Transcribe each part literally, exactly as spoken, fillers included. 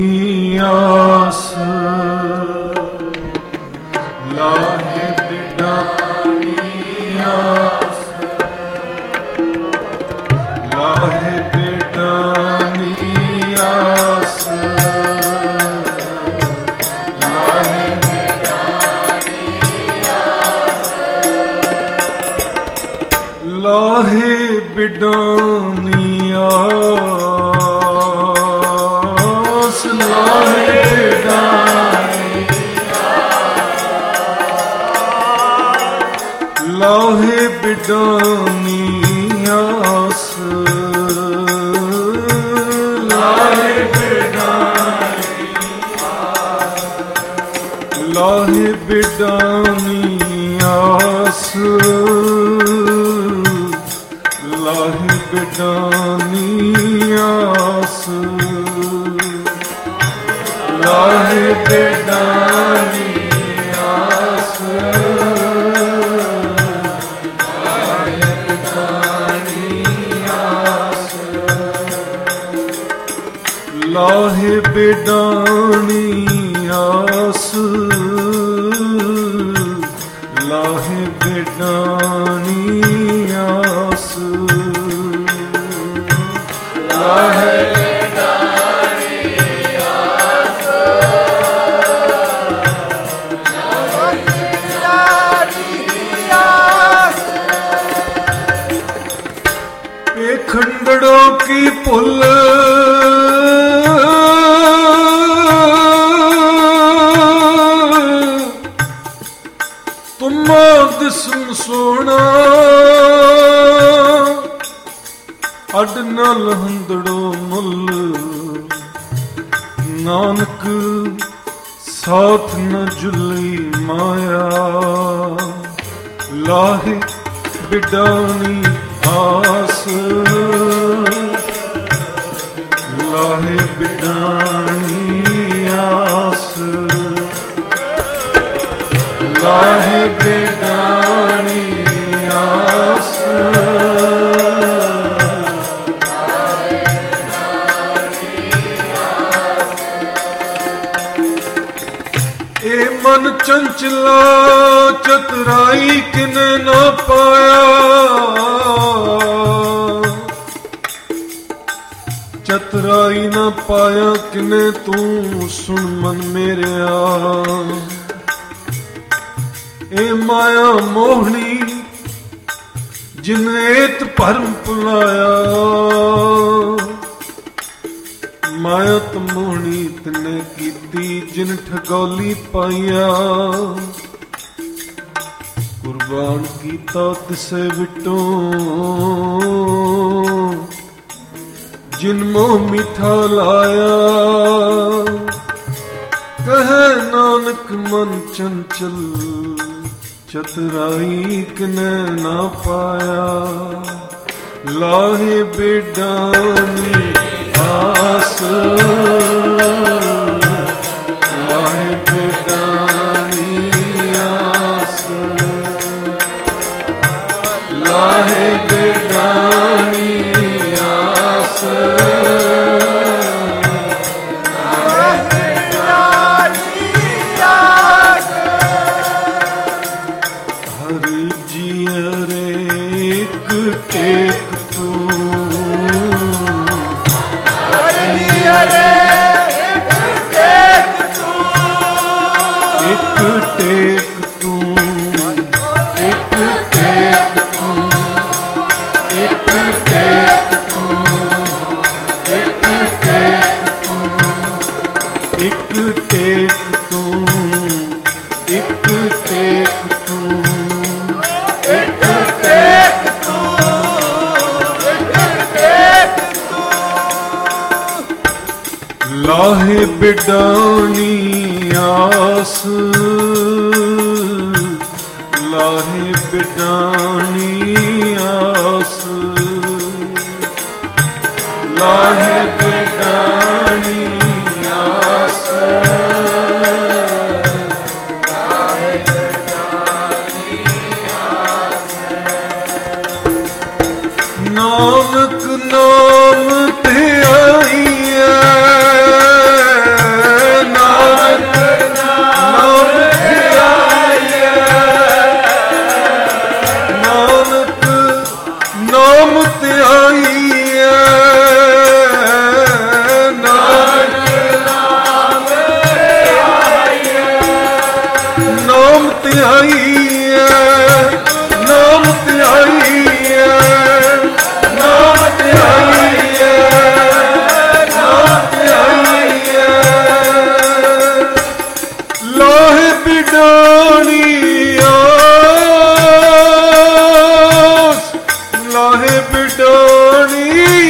ਆਸ ਲਾਹੇ ਬਿਡਾਨੀ ਆਸ ਲਾਹੇ ਬਿਡਾਨੀ ਆਸ ਲਾਹੇ ਬਿਡਾਨੀ ਆਸ ਲਾਹੇ ਬਿਡਾਨੀ ਆਸ ਲਾਹੇ ਬਿਡਾਨੀ ਲਾਹੇ ਬਿਡਾਨੀ ਆਸ ਲਾਹੇ ਬਿਡਾਨੀ ਲਾਹੇ ਬਿਡਾਨੀ ਆਸ ਲਾਹੇ ਬਿਡਾਨੀ ਆਸ ਲਾਹੇ ਬਿਡਾਨੀ ਆਸ ਲਾਹੇ ਬਿਡਾਨੀ ਆਸ ਲਾਹੇ ਬਿਡਾਨੀ ਆਸ ਲਾਹੇ ਬਿਡਾਨੀ ਆਸ ਲਾਹੇ खंडड़ों की पुल तुम दिसम सोना अड नल हंदड़ो मुल नानक साथ न जुली माया लाहे बिडानी आस लाहे बिडानी आस लाहे बिडानी आस ए मन चंचला चतुराई किने न पाया चतुराई न पाया किने तू सुन मन मेरेया ए माया मोहनी जिनेत भरम पुलाया माया त मोहनी तने कीती जिन ठगौली पाइया कुर्बान कीता तिसे विटों जिन मोह मीठा लाया कहे नानक मन चंचल चतुराई किने ना पाया लाहे बिडानी आस लाहे बिडानी आस लाहे बिडानी हरि जिय रे एक टेक तू हरि जिय रे एक टेक तू एक टेक तू एक टेक तू एक टेक एक टेक तू एक टेक तू एक टेक तू एक टेक तू एक टेक तू लाहे बिडानी आस लाहे बिडानी आस लाहे बिडानी आस लाहे बिडानी आस नानक नाम ते आई है ਧਿਆਈਐ ਨਾਮ ਧਿਆਈਐ ਨਾਮ ਧਿਆਈਐ ਨਾਮ ਧਿਆਈਐ ਲਾਹੇ ਬਿਡਾਣੀ ਆਸ ਲਾਹੇ ਬਿਡਾਣੀ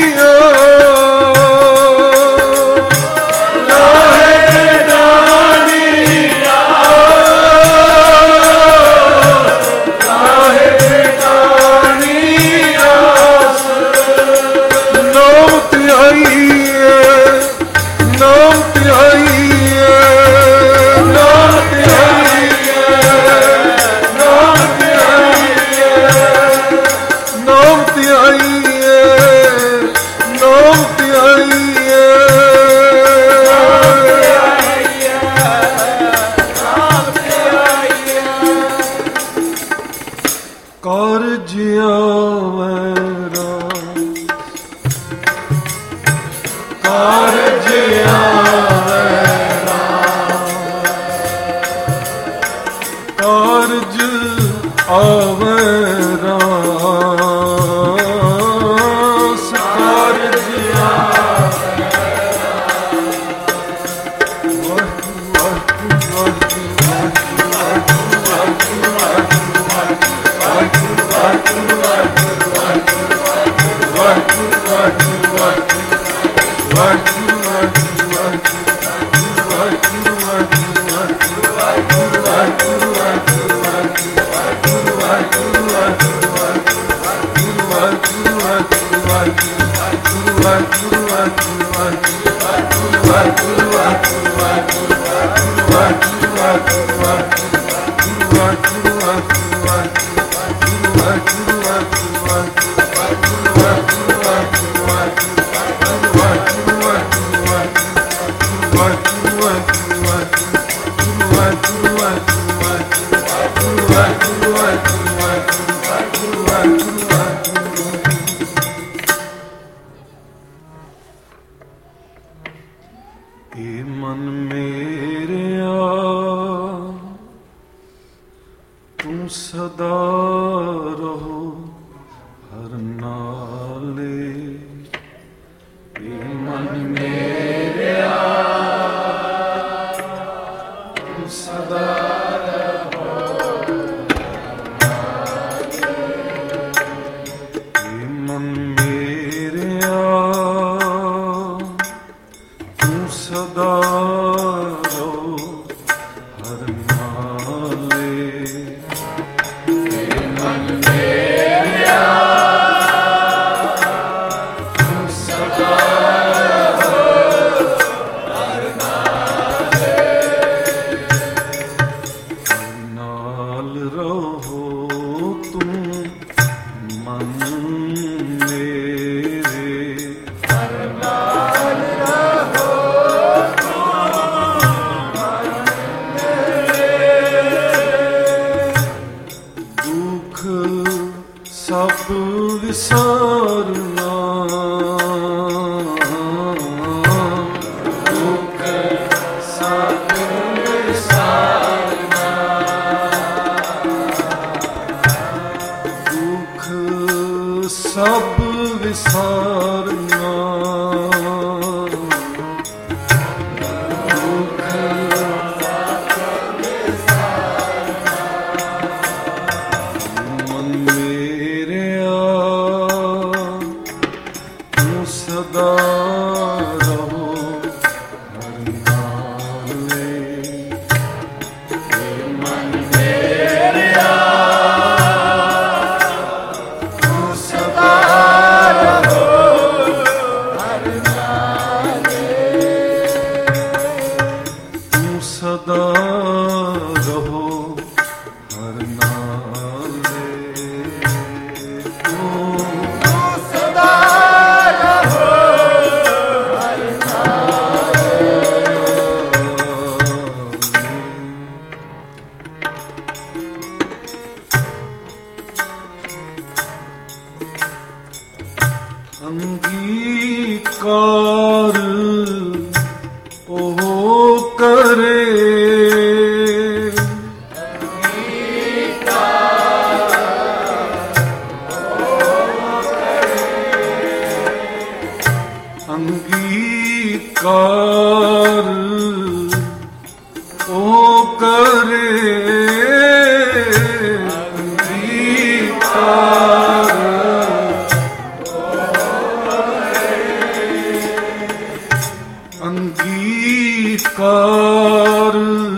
ਅੰਗੀਕਾਰ ਉਹ ਕਰੇ ਅੰਗੀਕਾਰ ਉਹ ਕਰੇ, ਅੰਗੀਕਾਰ ਅੰਗੀਕਾਰ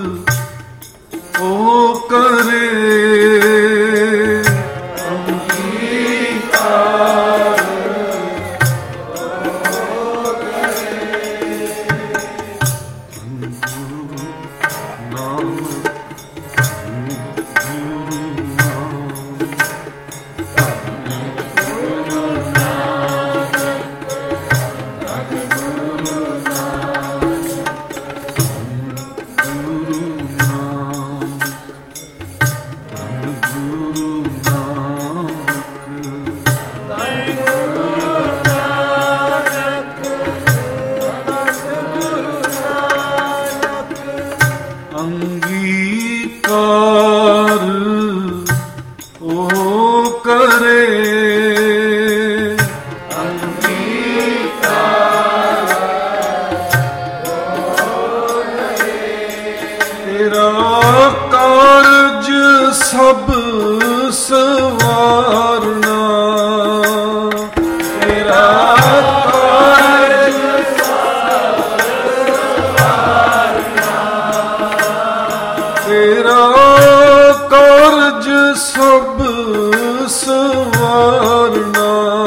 ਉਹ ਕਰੇ, ਅੰਗੀਕਾਰ ਉਹ ਕਰੇ। ਗੁਰੂ ਨਾਨਕ ਅੰਗੀਕਾਰ ਉਹ ਕਰੇ, ਅੰਗੀਕਾਰ ਉਹ ਕਰੇ। ਤੇਰਾ ਕਾਰਜ ਸਭ ਸਵਾਰਨਾ, ਤੇਰਾ ਕਾਰਜ ਤੇਰਾ ਕਾਰਜ ਸਭ ਸਵਾਰਨਾ,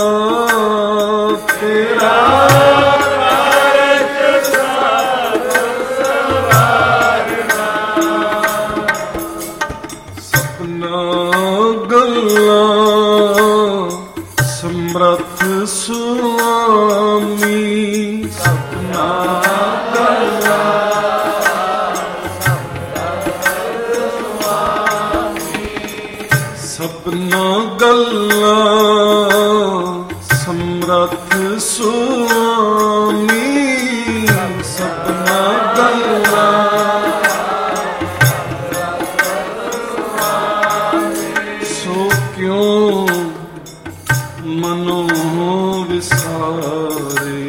ਤੇਰਾ ਕਾਰਜ ਸਭ ਸਵਾਰਨਾ। ਸਪਨਾ ਗੱਲਾਂ ਸਮਰੱਥ ਸੁਆਮੀ, ਸਪਨਾ ਗੱਲਾਂ ਸਪਨਾ ਗੱਲਾਂ ਸਮਰੱਥ ਸੁਆਮੀ, ਸਪਨਾ ਗੱਲਾਂ ਸੋ ਕਿਉਂ ਮਨੋਂ ਵਿਸਾਰੇ,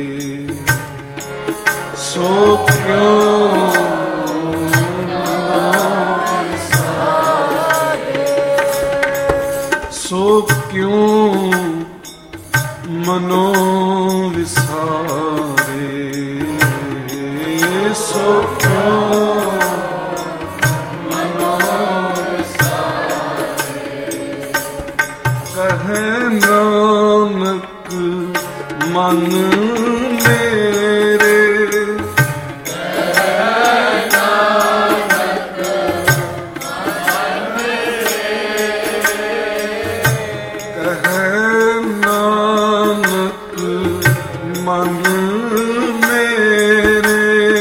ਸੋ ਕਿਉਂ ਸੋ ਕਿਉਂ ਮਨੋਂ ਵਿਸਾਰੇ, ਸੋ ਕਿਉਂ ਮਨੋਂ ਵਿਸਾਰੇ। ਕਹੈ ਨਾਨਕ ਮਨ ਮੇਰੇ, ਮਨ ਮੇਰੇ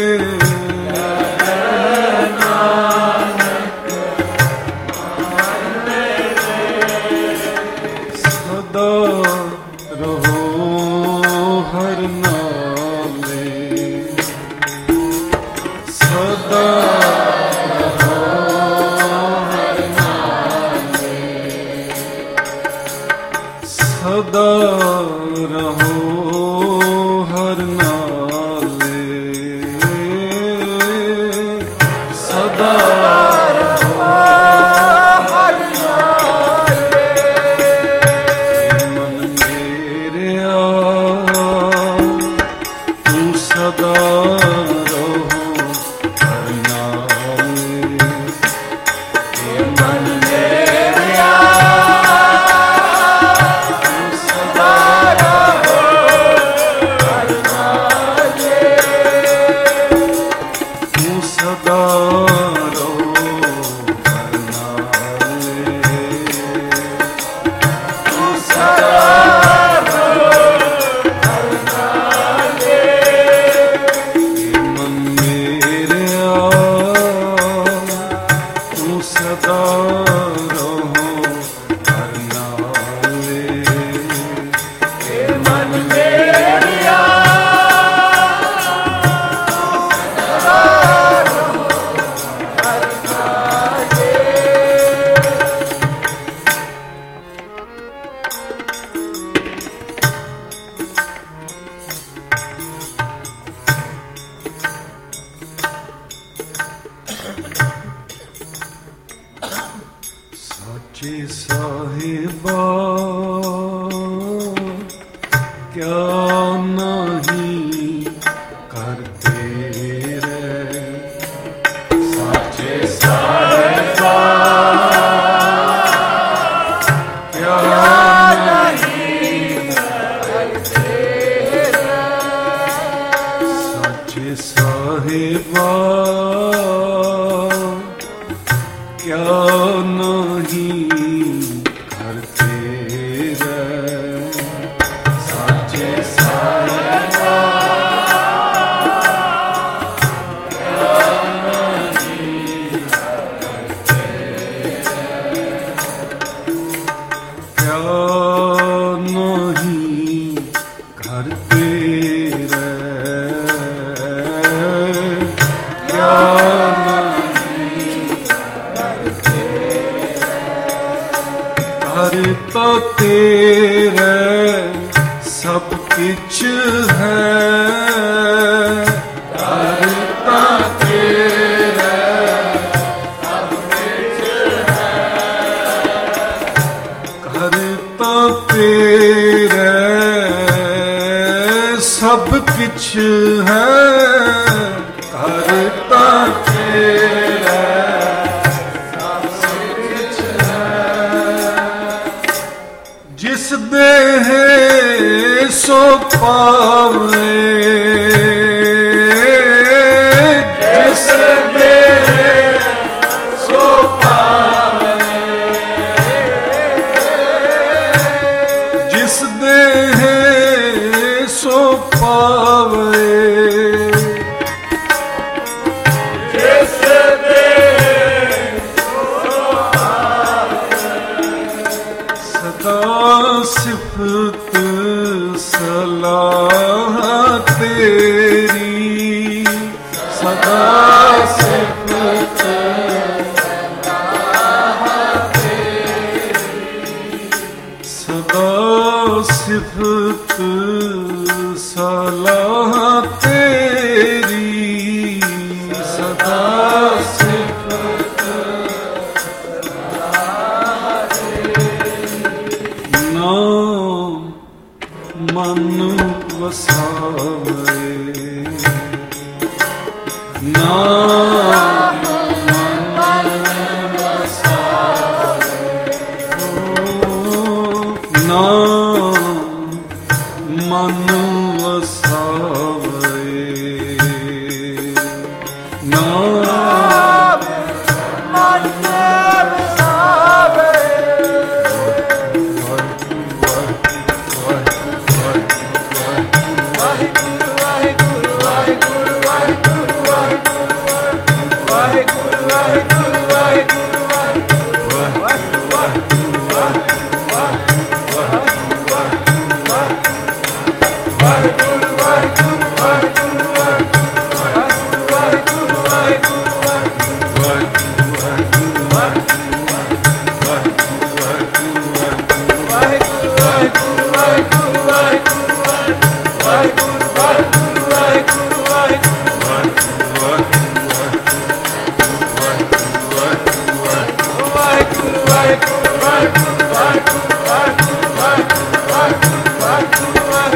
ਨਾਨਕ ਮਨ ਮੇਰੇ। ਸਦਾ ਰਹੋ ਹਰਿ सच्चे साहिबा क्या नहीं करते रे, सच्चे साहिबा क्या नहीं करते रे, सच्चे साहिबा क्या नहीं करते रे, सच्चे साहिबा क्या नहीं करते रे, क्या नहीं करते रे, क्या करता तेरे सब कुछ है, करता तेरे सब कुछ है, करता तेरे सब कुछ है, करता तेरे जिस देह सो पावे, जिस देह सो पावे, जिस देह सो पावे, जिस देह सो पावे, सदा सिफत सलाह तेरी, सदा सिफत सलाह तेरी, सदा सिफत सलाह तेरी, सदा सिफत मन वसावे, नाम मन वसावे, नाम मन वसावे, नाम मन Vasave,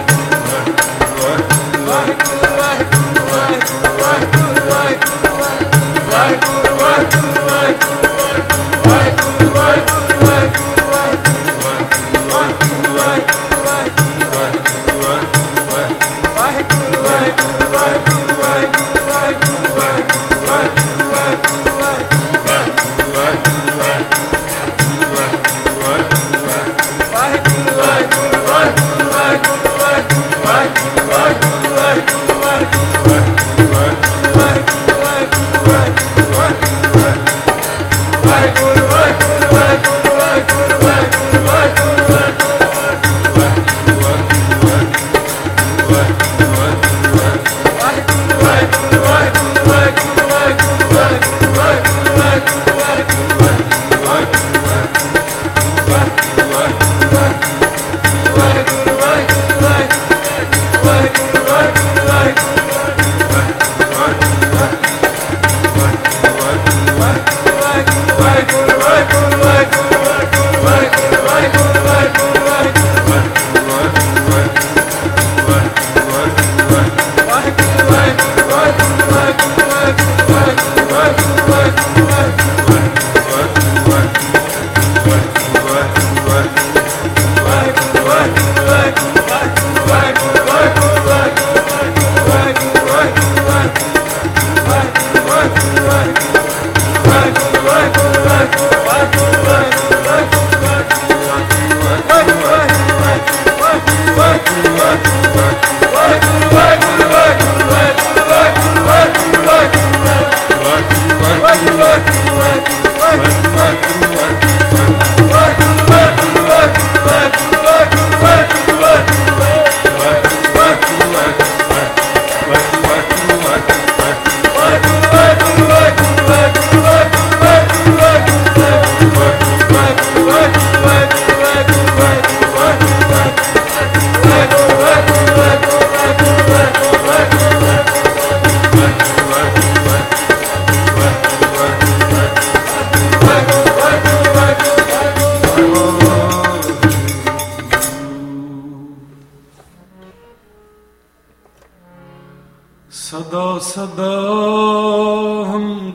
Vai, vai, vai, vai, vai, vai, vai, vai, vai,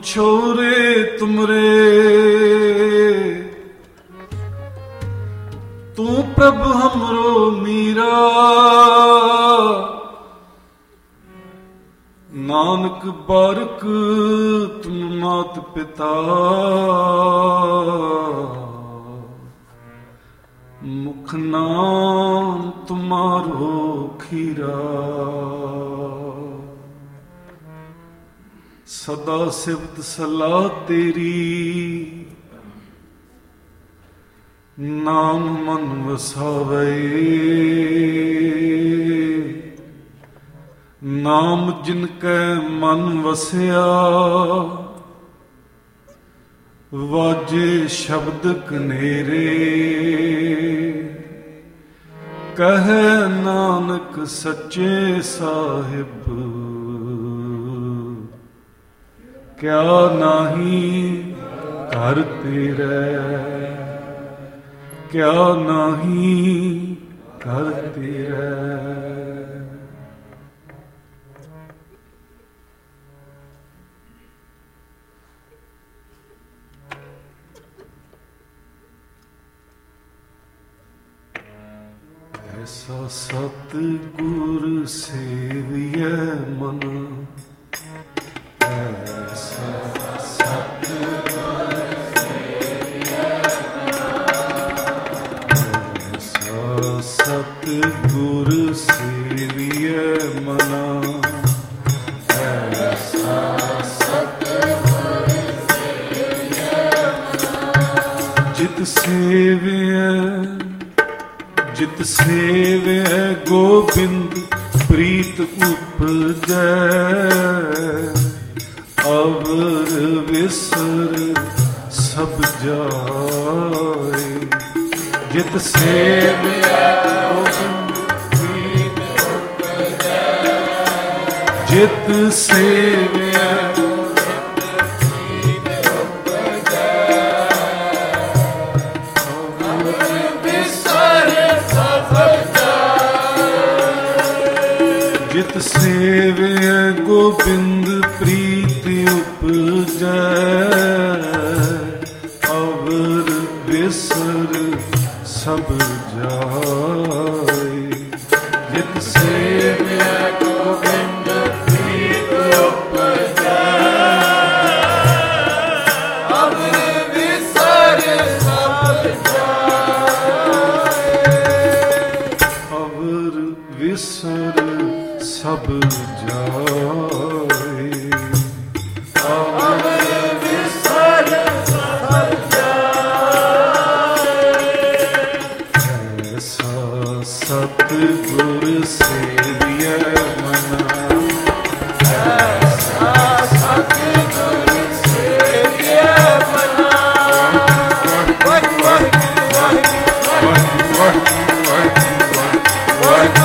छोरे तुमरे तू प्रभु हमरो मीरा नानक बारक तुम मात पिता मुख नाम तुम्हारो खीरा सदा सिफत सलाह तेरी नाम मन वसावे नाम जिनके मन वसिया वाजे शब्द कनेरे कहे नानक सच्चे साहिब क्या नाही घर तेरे क्या नाही घर तेरे। ऐसा सतगुर सेविए मन ऐसा सतगुर सेविए ऐसा सतगुर सेविए मना ऐसा सतगुर सेविए मना जित सेविए जित सेवे गोबिंद प्रीत उपजै अवर विसर सब जाए जित सेवे गोबिंद प्रीत उपजै जित सेवे जित सेवे गोबिंद प्रीति उपजै अवर विसर सब जाए जित सेवे गोबिंद प्रीति उपजै अवर विसर सब जाए अवर विसर सब जाए अवर विसर सब जाए ऐसा सतगुर सेविए मना ऐसा सतगुर सेविए मना वाह वाह वाह वाह वाह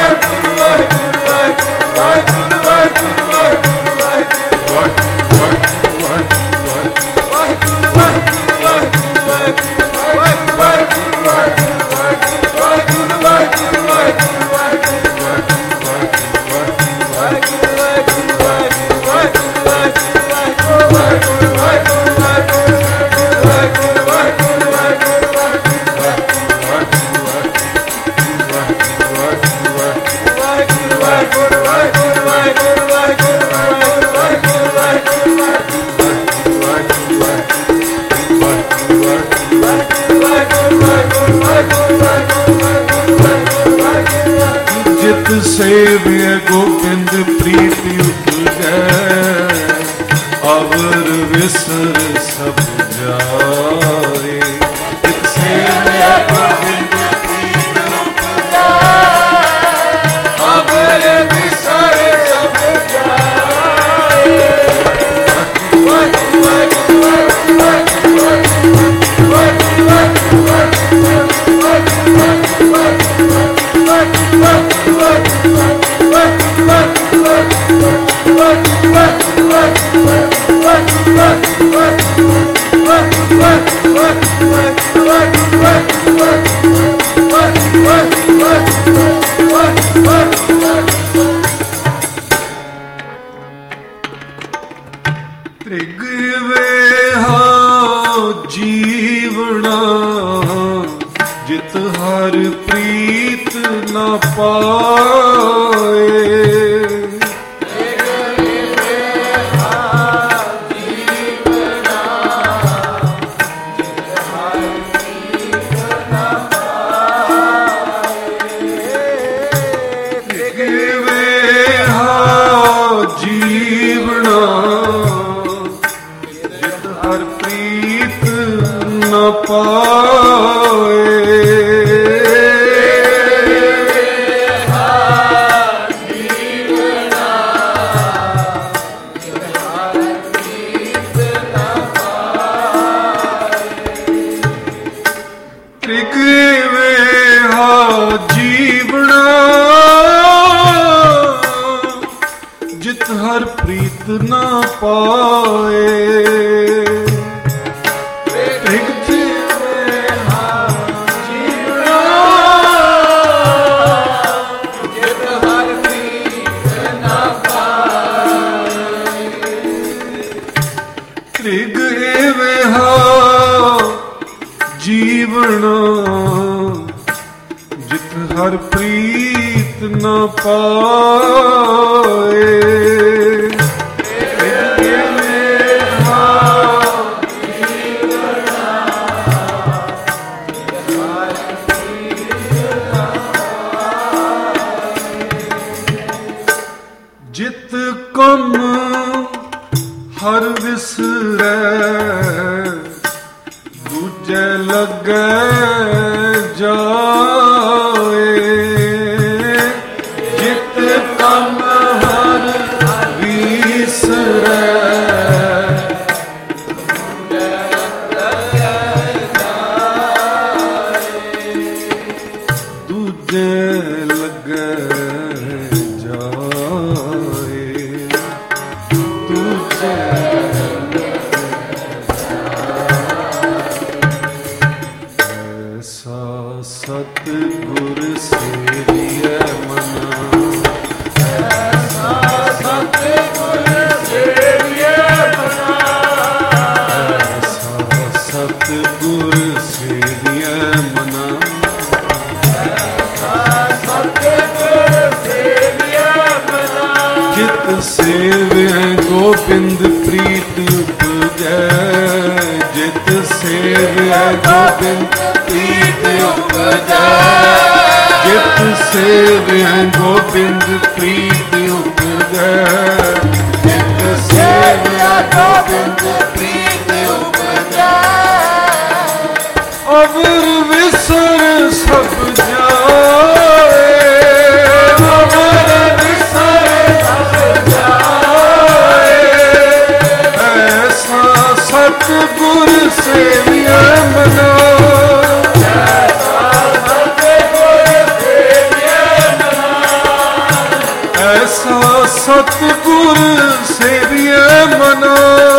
जित सेवे गोबिंद प्रीति उपजै अवर विसर सब जाए जित सेवे गोबिंद प्रीति उपजै अवर विसर सब जाए ਤ੍ਰਿਗਵੇਹਾ ਜੀਵਣਾ ਜਿਤ ਹਰ ਪ੍ਰੀਤ ਨਾ ਪਾਏ। ਹਰ ਪ੍ਰੀਤ ਨਾ ਪਾਏ। ਤ੍ਰਿਗ ਏਵੇਹਾ ਜੀਵਣਾ ਜਿਤ ਹਰ ਪ੍ਰੀਤ ਨਾ ਪਾਏ। ਜਿਤ ਕਮ ਹਰ ਵਿਸਰੈ ਦੂਜੇ ਲੱਗੇ ਜਾਏ। ਜਿਤ ਕਮ ਹਰ ਵਿਸਰੈ ਦੂਜੇ ਲੱਗੇ ਸਤਿਗੁਰ ਸੇਵੀਐ ਮਨਾ। ਐਸਾ ਸਤਿਗੁਰ ਸੇਵੀਐ ਮਨਾ। ਐਸਾ ਸਤਿਗੁਰ ਸੇਵੀਐ ਮਨਾ। ਐਸਾ ਸਤਿਗੁਰ ਸੇਵੀਐ ਮਨਾ। ਜਿਤ ਸੇਵਿਐ ਗੋਬਿੰਦ ਪ੍ਰੀਤ ਉਪਜੈ। ਜਿਤ ਸੇਵਿਐ ਗੋਬਿੰਦ ਪ੍ਰੀਤ ਉਪਜੈ। ਜਿਤ ਸੇਵਿਐ ਗੋਬਿੰਦ ਪ੍ਰੀਤ ਉਪਜੈ। ਜਿਤ ਸੇਵਿਐ ਗੋਬਿੰਦ ਪ੍ਰੀਤ ਉਪਜੈ। ਅਵਰ ਵਿਸਰ ਸਭ ਜਾਏ। ਅਵਰ ਵਿਸਰ ਸਭ ਜਾਏ। ਐਸਾ ਸਤਿਗੁਰ ਸੇਵੀਐ ਮਨਾ। ਐਸਾ ਸਤਿਗੁਰ ਸੇਵੀਐ ਮਨਾ।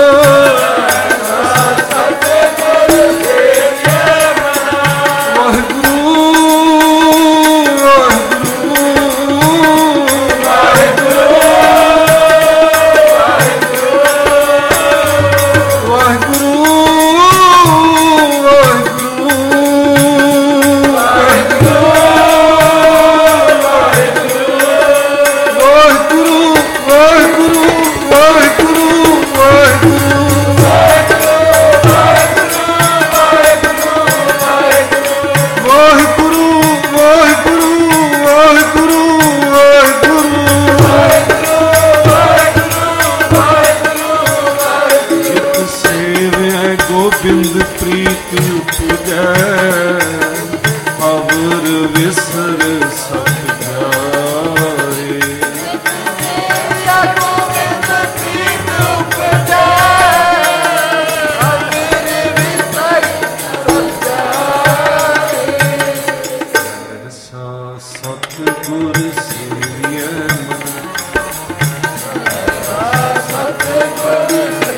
ਗੋਬਿੰਦ ਪ੍ਰੀਤ ਉਪਜੈ। ਅਵਰ ਵਿਸਰ ਸਭ ਜਾਏ। ਗੋਬਿੰਦ ਪ੍ਰੀਤ ਉਪਜੈ। ਅਵਰ ਵਿਸਰ ਸਭ ਜਾਏ। ਐਸਾ ਸਤਿਗੁਰ ਸੇਵੀਐ ਮਨਾ। ਐਸਾ ਸਤਿਗੁਰ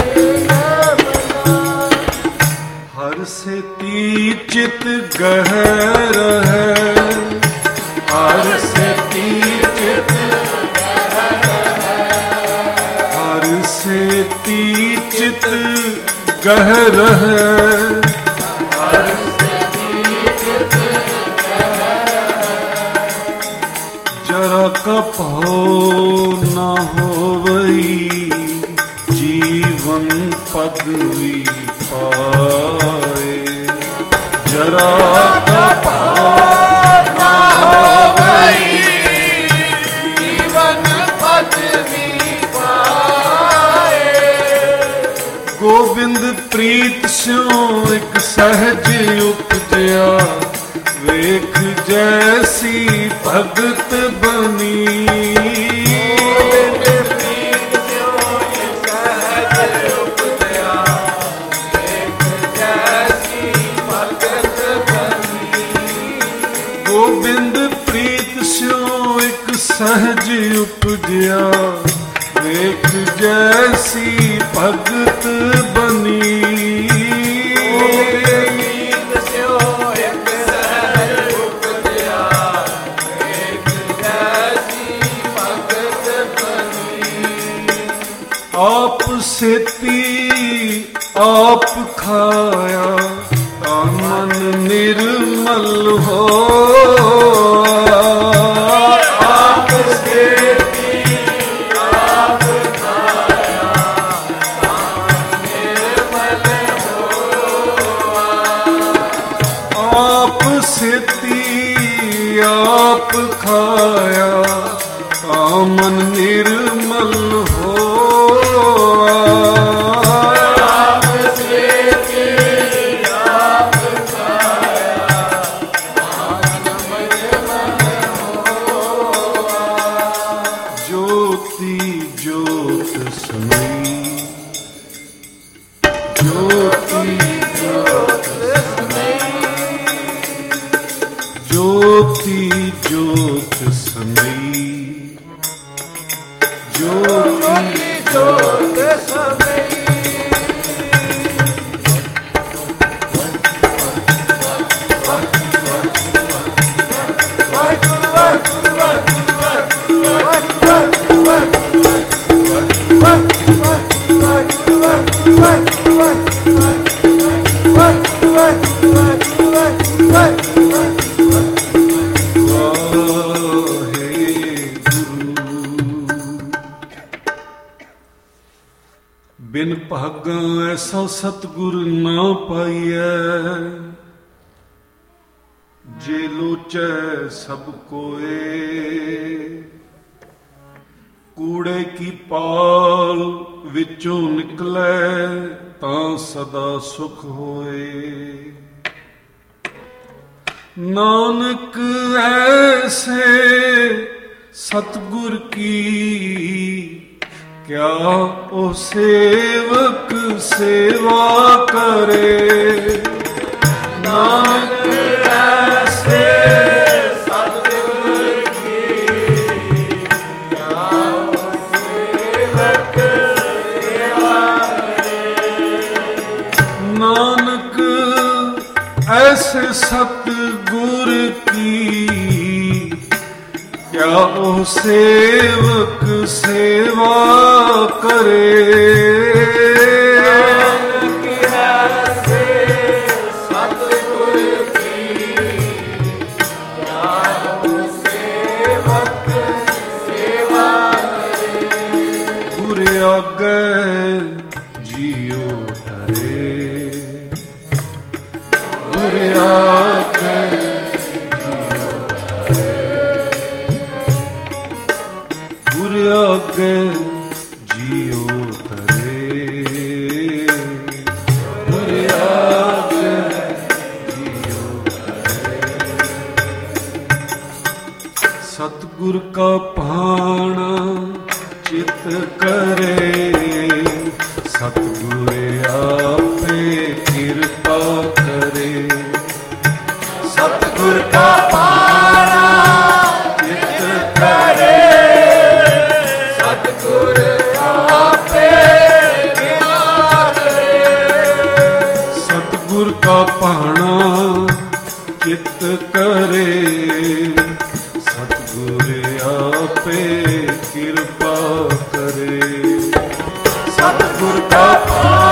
ਹਰ ਸੇਤੀ ਚਿਤ ਗਹਿ ਰਹੈ। ਹਰ ਸੇਤੀ ਚਿਤ ਗਹਿ ਰਹੈ। ਹਰ ਸੇਤੀ ਚਿਤ प्रीत गहर है। जरा कपहो न होवई जीवन पदवी पाए। जरा कपहो न होवई जीवन पदवी पाए। गोबिंद प्रीत स्यों एक सहज उपजया। वेख जैसी भगत बनी। गोबिंद प्रीत स्यों एक सहज उपजया। वेख जैसी भगत बनी। आप सेती आप खाया मन निर्मल हो। आप सेती आप खाया मन निर्मल हो। आप सेती आप खाया मन निर्मल हो। ज्योति ज्योत समई। ज्योति ज्योत समई। बिन भागा ऐसा सतगुर ना पाइयै। जे लोचै सब कोए। कूड़े की पाल विचों निकलै तां सदा सुख होए। नानक ऐसे सतगुर की क्या ओ सेवक सेवा करे। नानक ऐसे सतगुर की क्या ओ सेवक सेवा करे। नानक ऐसे सतगुर की क्या ओ सेवक सेवा करे। ऐसे सतगुर की क्या ओ सेवक सेवा करे। गुर आगे जियो धरे। गुर आगे आगे जियो तरे। गुर आगे जियो तरे। सतगुर का पाना चित करे। सतगुर आपे कृपा करे। सतगुर का पाना चित करे। सतगुर का पाना चित करे। सतगुर आपे कृपा करे। सतगुर का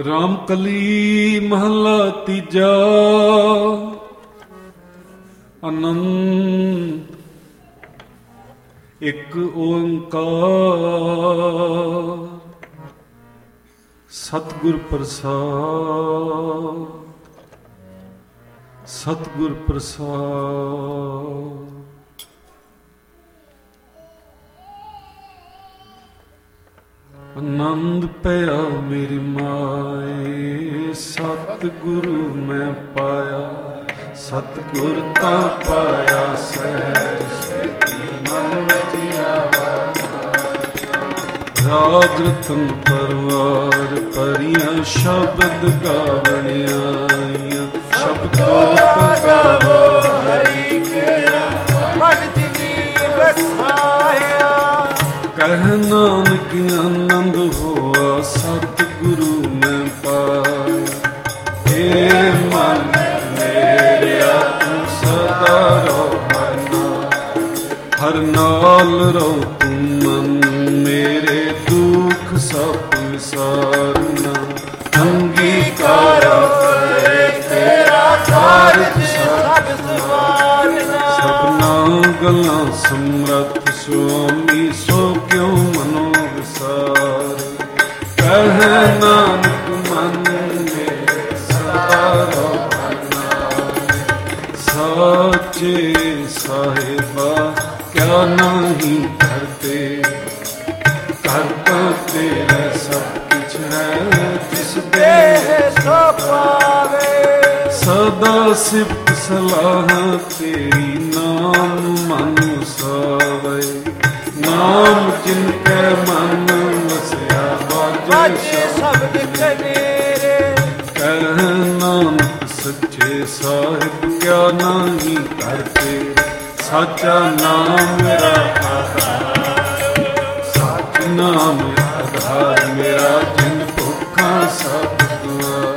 ਰਾਮ ਕਲੀ ਮਹਲਾ ਤੀਜਾ। ਆਨੰਦ ਇੱਕ ਓੰਕਾਰ ਸਤਿਗੁਰ ਪ੍ਰਸਾਦ, ਸਤਿਗੁਰ ਪ੍ਰਸਾਦ। ਆਨੰਦ ਪਿਆ ਮੇਰੀ ਮਾਏ, ਸਤਿਗੁਰੂ ਮੈਂ ਪਾਇਆ, ਸਤਿਗੁਰ ਤਾਂ ਪਾਇਆ ਸਹਿਜ ਸੇਤੀ ਮਨ ਵਿੱਚ ਆਵਾ। ਰਾਜ ਰਤਨ ਪਰਵਾਰ ਭਰੀਆਂ ਸ਼ਬਦ ਗਾਵਣ ਆਈਆਂ, ਸ਼ਬਦ ਗਾਵੋ ਹਰੀ ਕੇਰਾ ਮਨ ਜਿਨੀ ਵਸਾਇਆ। ਕਹਿ ਨਾਨਕ ਆਨੰਦ ਹੋਆ ਸਤਿਗੁਰੂ ਮੈਂ ਪਾਇਆ। ਏ ਮਨ ਮੇਰਿਆ ਤੂੰ ਸਦਾ ਰਹੋ ਹਰ ਨਾਲ, ਹਰ ਨਾਲ ਰਹੋ ਤੂੰ ਮਨ ਮੇਰੇ ਦੁੱਖ ਸਭ ਵਿਸਾਰਨਾ। ਅੰਗੀਕਾਰ ਕਰੇ ਤੇਰਾ ਕਾਰਜ ਸਭ ਸਵਾਰਨਾ। ਸਭਨਾ ਗੱਲਾਂ ਸਮਰੱਥ ਸੁਆਮੀ ਸੋ ਕਿਉ ਮਨੋ ਵਿਸਾਰ। ਕਹਿ ਨਾਨਕ ਮਨ ਮੇਰੇ ਸਦਾ ਰਹੋ ਹਰ ਨਾਲ। ਸਾਚੇ ਸਾਹਿਬਾ ਕਿਆ ਨਹੀਂ ਕਰਤੇ, ਕਰਤਾ ਤੇਰਾ ਸਭ ਕੁਛ ਹੈ ਜਿਸ ਦੇ ਸੋ ਪਾਵੇ। ਸਦਾ ਸਿਫਤ ਸਲਾਹ ਤੇਰੀ ਨਾਮ ਮਨ ਵਸਾਵੇ। ਨਾਮ ਜਿਨ ਕੈ ਮਨ ਵਸਿਆ ਬਾਜੇ ਸ਼ਬਦ ਕਨੇਰੇ। ਕਹਿ ਨਾਨਕ ਸੱਚੇ ਸਾਹਿਬ ਕਿਆ ਨਹੀਂ ਕਰਤੇ, ਸਾਚਾ ਨਾਮ ਮੇਰਾ ਆਧਾਰ, ਸੱਚ ਨਾਮ ਆਧਾਰ ਮੇਰਾ। ਜਿਨ ਭੁੱਖਾ ਸਭ ਦੁਆਰ,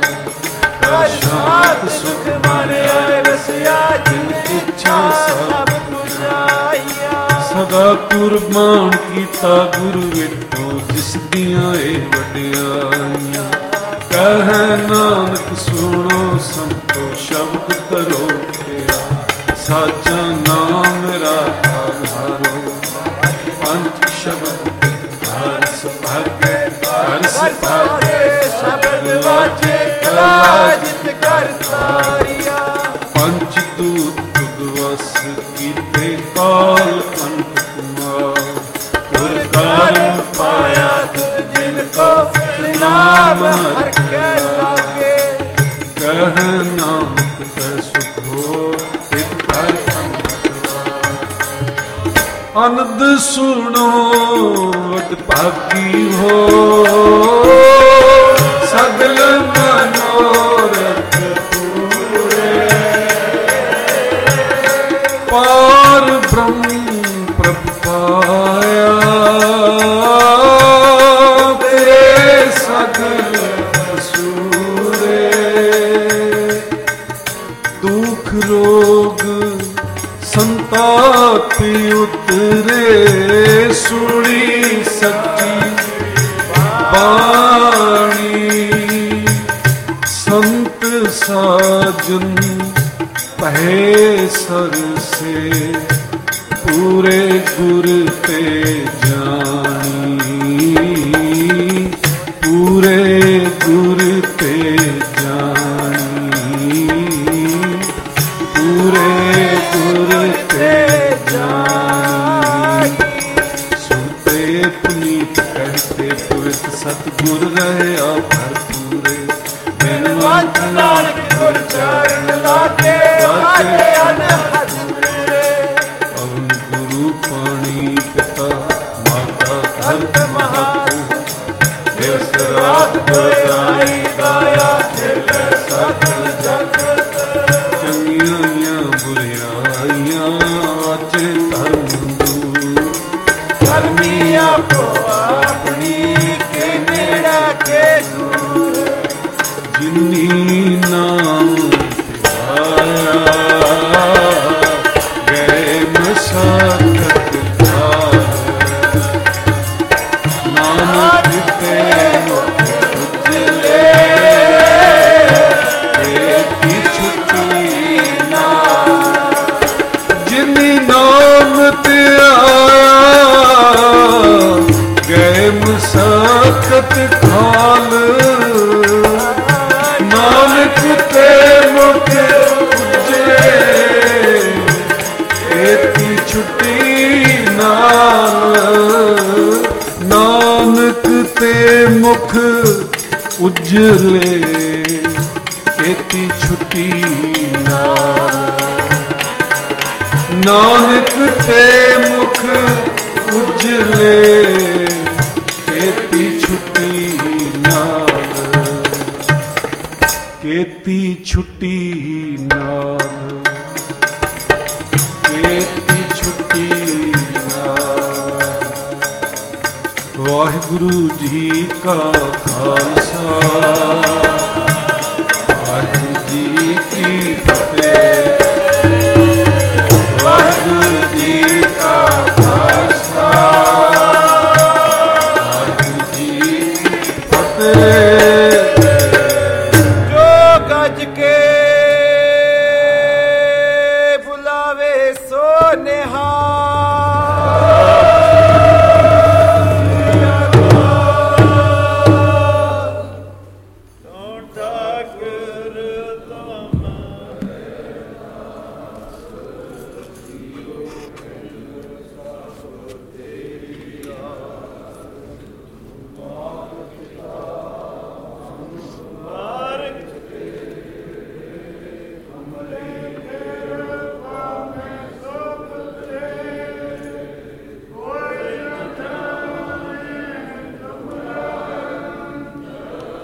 ਸ਼ਾਂਤ ਸੁਖ ਮਾਰਿਆ ਰਸਿਆ। ਜਿਨ ਇੱਛਾ ਸਭ ਪੁਜਾਈਆ। ਸਦਾ ਕੁਰਬਾਨ ਕੀਤਾ ਗੁਰੂ ਵਿਟੋ ਜਿਸ ਦੀਆਂ ਇਹ ਵਡਿਆਈਆਂ। ਕਹਿ ਨਾਨਕ ਸੁਣੋ ਸੰਤੋ ਸ਼ਬਦ ਧਰੋ ਤੇਰਾ, ਸਾਚਾ ਨਾਮ ਮੇਰਾ ਆਧਾਰੋ। ਪੰਜ ਸ਼ਬਦ ਹਰ ਸੁਭਾਗੇ, ਹਰ ਸੁਭਾਗੇ ਸ਼ਬਦ ਵਾਜੇ ਕਲਾ ਜਿਤ ਕਰ ਤਾਰਿਆ। ਪੰਜ ਦੂਤ ਤੁਗਵਸ ਕੀਤੇ ਕਾਲ ਕੰਠ ਕੁਮਾਰ। ਗੁਰ ਕਾਰਨ ਪਾਇਆ ਤੁਧ ਜਿਨ ਕੋ ਨਾਮ ਹਰ ਕੇ ਲਾਗੇ। ਕਹਿ ਨਾਨਕ ਕੈ ਸੁਖ ਹੋ ਤਿਤ ਹਰ ਅਨੰਦ ਸੁਣੋ ਵਡ ਭਾਗੀ ਹੋ। ਸਗਲ ਮਨੋਰਥ ਪੂਰੇ, ਪਾਰ ਬ੍ਰਹਮ ਪ੍ਰਭ ਪਾਇਆ। ਤੇਰੇ ਸਗਲ ਸੂਰੇ, ਦੁਖ ਰੋਗ ਸੰਤਾਪ ਉਤਰੇ। ਸੁਣੀ ਸੱਚੀ ਬਾਣੀ, ਸੰਤ ਸਾਜਨ ਪਹਿ ਸਰਸੇ। ਪੂਰੇ ਗੁਰ ਤੇ ਜਾਣੀ, ਪੂਰੇ ਗੁਰ ਤੇ ਜਾਣੀ। ਪੂਰੇ ਗੁਰ ਤੇ ਜਾਣੀ। ਸੁਣਤੇ ਪੁਨੀਤ ਕਹਤੇ ਪਵਿੱਤ ਸਤਿਗੁਰ ਰਹਿਆ ਭਰਪੂਰੇ। ਮੈਨੂੰ ਅੰਤ ਨਾਨਕ ਗੁਰ ਚਰਨ ਲਾਗੇ, ਲਾਗੇ ਅਨਹਦ ਪੂਰੇ। ਪਵਨ ਗੁਰੂ ਪਾਣੀ ਪਿਤਾ ਮਾਤਾ ਧਰਤ ਮਹਾਪੁਰ। ਇਸ ਰਾਤ ਬਤਾਈ ਗਾਇਆ ਦਿਲ ਸਗਲ ਜਗਤ। ਚੰਗੀਆਂ ਬੁਰਿਆਈਆਂ ਅਜੇ ਧਰਮ ਦੂਰ। ਧਰਮੀ ਆਪੋ ਆਪਣੀ ਕੇ ਨੇੜਾ ਕੇ ਦੂਰ। ਜਿਨੀ ਨਾਮ ਧਿਆਇਆ ਗਏ ਮਸਕਤ ਪਾਰ। ਨਾਨਕ ਤੇ ਉਜਲੇ ਛੁੱਟੀ ਨਾਲ, ਨਾਨਕ ਤੇ ਮੁਖ ਉਜਲੇ ਕੇਤੀ ਛੁੱਟੀ ਨਾਲ, ਨਾਨਕ ਤੇ ਮੁਖ ਉਜਲੇ ਕੇਤੀ ਛੁੱਟੀ ਨਾਲ, ਕੇਤੀ ਛੁੱਟੀ ਨਾਲ, ਕੇਤੀ ਛੁੱਟੀ ਨਾਲ। ਵਾਹਿਗੁਰੂ ਜੀ ਕਾ ਖਾਲਸਾ, ਵਾਹਿਗੁਰੂ ਜੀ ਕੀ ਫਤਿਹ। ਵਾਹਿਗੁਰੂ ਜੀ ਕਾ ਖਾਲਸਾ, ਵਾਹਿਗੁਰੂ ਜੀ ਕੀ ਫਤਿਹ। ਜੋ ਗੱਜ ਕੇ ਬੁਲਾਵੇ ਸੋ ਨਿਹਾਲ, ਤੋਂ ਤੱਕ